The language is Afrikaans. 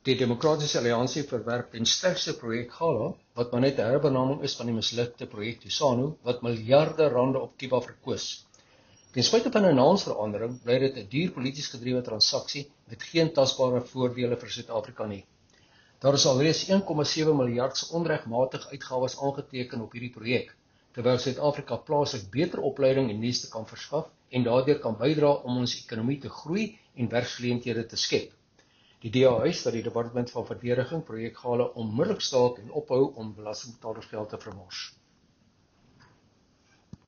Die Demokratiese Alliansie verwerp ten sterkste projek Gala, wat maar net 'n herbenaming is van die mislukte projek Tusano, wat miljarde rande op Cuba verkoos. Ten spyte van 'n naamsverandering, bly dit 'n duur polities gedrewe transaksie met geen tasbare voordele vir Suid-Afrika nie. Daar is alreeds 1,7 miljard se onregmatige uitgawes aangeteken op hierdie projek, terwyl Suid-Afrika plaaslik beter opleiding en dienste kan verskaf en daardeur kan bydra om ons ekonomie te groei en werksgeleenthede te skep. Die DA eis dat die Departement van Verdediging projek Gala onmiddellik staak en ophou om belastingbetalers geld te vermors.